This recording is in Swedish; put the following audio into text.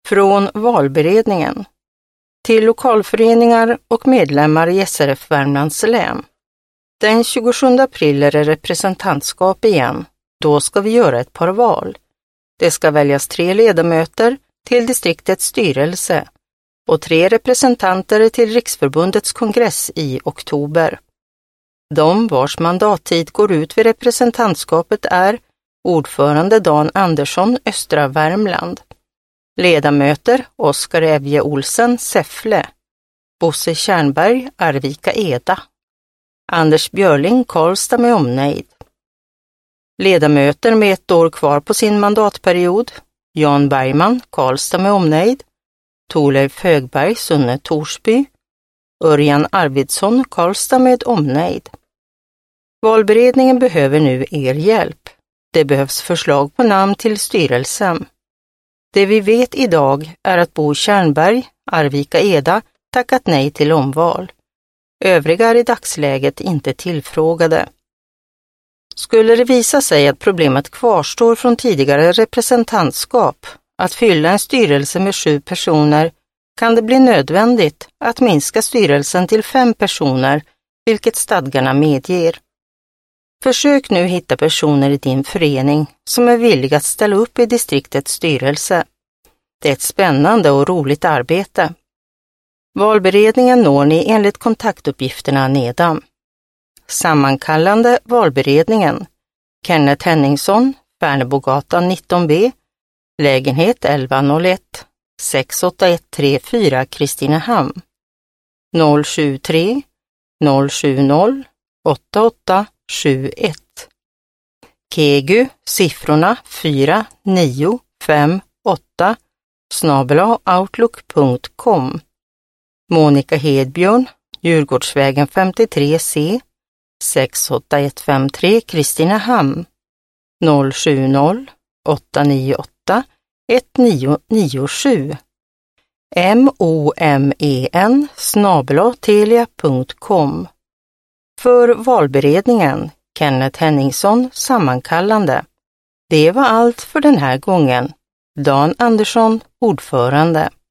Från valberedningen. Till lokalföreningar och medlemmar i SRF Värmlands län. Den 27 april är det representantskap igen. Då ska vi göra ett par val. Det ska väljas 3 ledamöter till distriktets styrelse och 3 representanter till Riksförbundets kongress i oktober. De vars mandattid går ut vid representantskapet är ordförande Dan Andersson, Östra Värmland. Ledamöter Oskar Evje Olsen, Säffle. Bosse Tjärnberg, Arvika Eda. Anders Björling, Karlstad med omnejd. Ledamöter med 1 år kvar på sin mandatperiod: Jan Bergman, Karlstad med omnejd. Torleif Högberg, Sunne Torsby. Örjan Arvidsson, Karlstad med omnejd. Valberedningen behöver nu er hjälp. Det behövs förslag på namn till styrelsen. Det vi vet idag är att Bo Tjärnberg, Arvika Eda, tackat nej till omval. Övriga är i dagsläget inte tillfrågade. Skulle det visa sig att problemet kvarstår från tidigare representantskap, att fylla en styrelse med 7 personer, kan det bli nödvändigt att minska styrelsen till 5 personer, vilket stadgarna medger. Försök nu hitta personer i din förening som är villiga att ställa upp i distriktets styrelse. Det är ett spännande och roligt arbete. Valberedningen når ni enligt kontaktuppgifterna nedan. Sammankallande valberedningen. Kenneth Henningsson, Färnebogatan 19B, lägenhet 1101, 68134 Kristinehamn. 073 070 8871. Kegu, siffrorna 4958 @outlook.com. Monica Hedbjörn, Djurgårdsvägen 53C, 68153 Kristinehamn. 070 898 1997. momen@telia.com. För valberedningen, Kenneth Henningsson, sammankallande. Det var allt för den här gången. Dan Andersson, ordförande.